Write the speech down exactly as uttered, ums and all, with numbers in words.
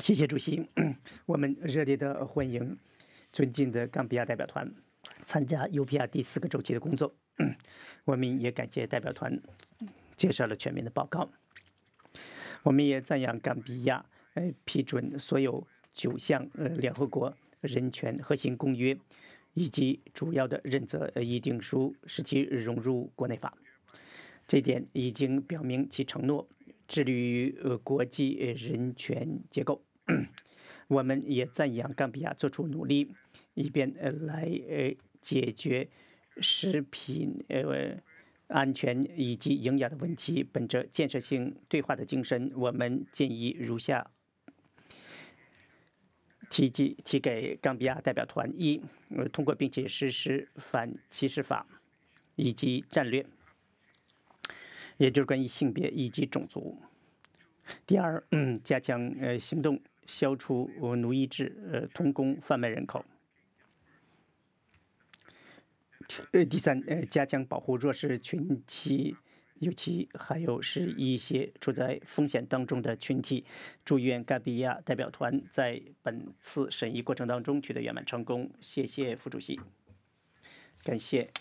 谢谢主席，我们热烈的欢迎尊敬的冈比亚代表团参加 U P R 第四个周期的工作。我们也感谢代表团介绍了全面的报告。我们也赞扬冈比亚呃批准所有九项呃联合国人权核心公约以及主要的认责议定书，使其融入国内法。这点已经表明其承诺致力于呃国际人权结构。我们也赞扬冈比亚做出努力，以便呃来呃解决食品呃安全以及营养的问题。本着建设性对话的精神，我们建议如下提及提给冈比亚代表团：一、呃，通过并且实施反歧视法以及战略，也就是关于性别以及种族。第二，嗯，加强呃行动，消除呃奴役制、呃童工贩卖人口。呃，第三，呃，加强保护弱势群体，尤其还有是一些处在风险当中的群体。祝愿冈比亚代表团在本次审议过程当中取得圆满成功。谢谢副主席，感谢。